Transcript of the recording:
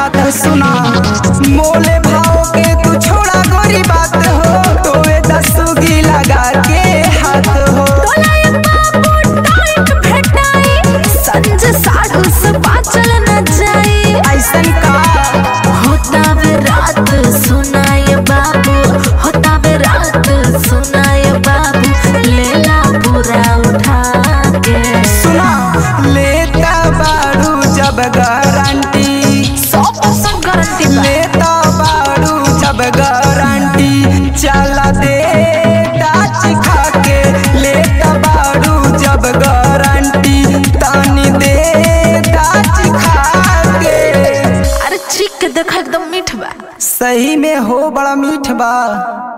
बात सुना, मोले भाव के तू छोड़ा गोरी बात हो, तोवे दसुगी लगा के हाथ हो। संज साढ़ू से बाचल न जाई, ऐसन का होता वे रात सुनाए बाबू, होता वे रात सुनाए बाबू, लेला पूरा उठा के। सुना, लेता बारू जब गारंटी 100% गारंटी बा। लेता बारू जब गारंटी, चला दे टाच खा के। लेता बारू जब गारंटी, तानी दे टाच खा के। अरे चीख के देखा एकदम मीठ बा। सही में हो बड़ा मीठ बा।